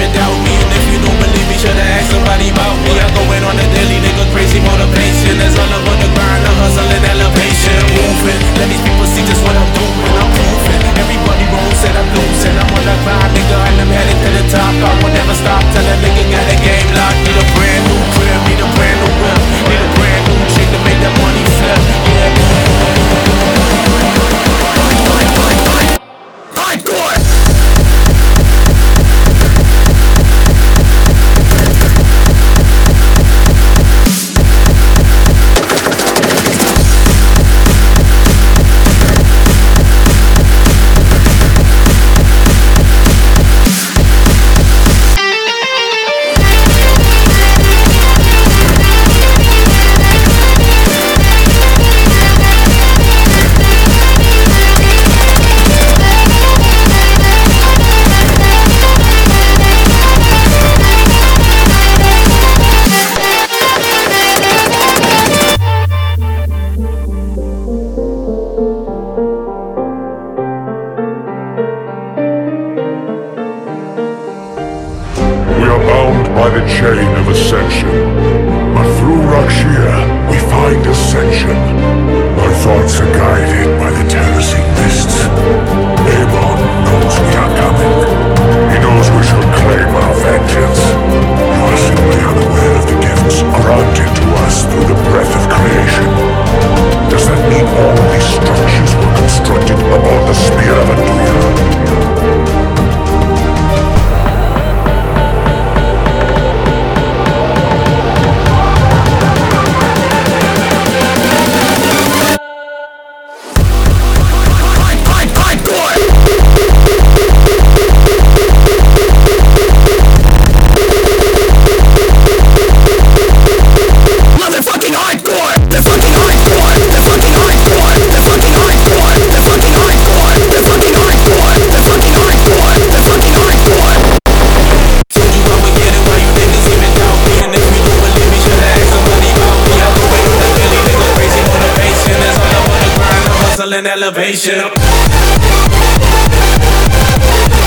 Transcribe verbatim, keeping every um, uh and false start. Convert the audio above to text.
even doubt me. And if you don't believe me, should've asked somebody about me. I go in on the daily, nigga, crazy motivation. That's all about the grind, the hustle and elevation. Moving, let these people see just what I'm doing. I'm moving, everybody wrong, said I'm losing. I'm on the grind, nigga, and I'm headed to the top. I will never stop till a nigga got a game locked. Need a brand new crib, need a brand new whip, need a brand new chick to make that money flip. Yeah. Hardcore! By the chain of ascension, but through Rakshia we find ascension. Our thoughts are guided by the terracing mists. Amon knows we are coming. He knows we shall claim our vengeance. You are simply unaware of the gifts granted to us through the breath of creation. Does that mean all these structures were constructed upon the spear of Anduia? And elevation.